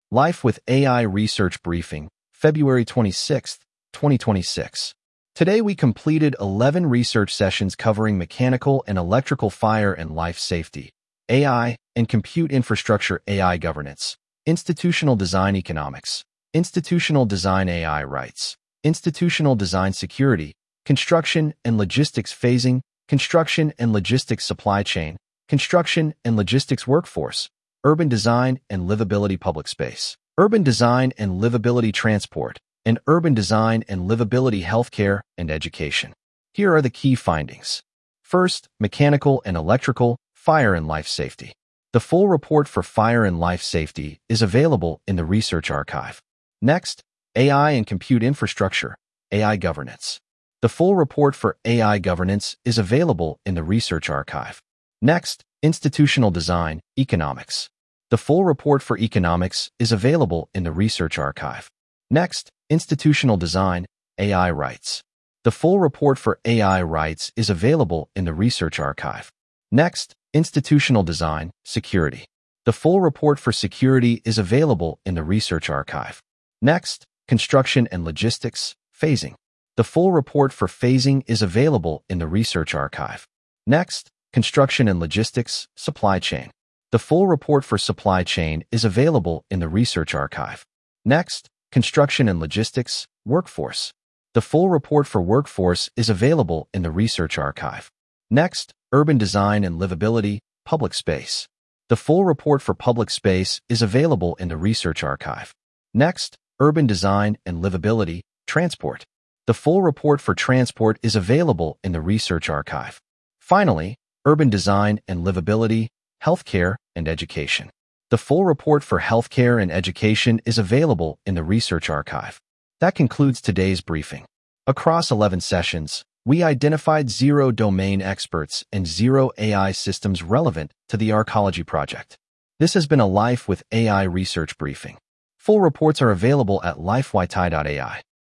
Life with AI Research Briefing, February 26, 2026. Today we completed 11 research sessions covering mechanical and electrical fire and life safety, AI and compute infrastructure AI governance, institutional design economics, institutional design AI rights, institutional design security, construction and logistics phasing, construction and logistics supply chain, construction and logistics workforce, urban design and livability public space, urban design and livability transport, and urban design and livability healthcare and education. Here are the key findings. First, mechanical and electrical, fire and life safety. The full report for fire and life safety is available in the Research Archive. Next, AI and compute infrastructure, AI governance. The full report for AI governance is available in the Research Archive. Next, institutional design, economics. The full report for economics is available in the Research Archive. Next, institutional design, AI rights. The full report for AI rights is available in the Research Archive. Next, institutional design, security. The full report for security is available in the Research Archive. Next, construction and logistics, phasing. The full report for phasing is available in the Research Archive. Next, construction and logistics, supply chain. The full report for supply chain is available in the Research Archive. Next, construction and logistics, workforce. The full report for workforce is available in the Research Archive. Next, urban design and livability, public space. The full report for public space is available in the Research Archive. Next, urban design and livability, transport. The full report for transport is available in the Research Archive. Finally, urban design and livability, healthcare and education. The full report for healthcare and education is available in the Research Archive. That concludes today's briefing. Across 11 sessions, we identified 0 domain experts and 0 AI systems relevant to the Arcology project. This has been a Life with AI research briefing. Full reports are available at lifewith.ai.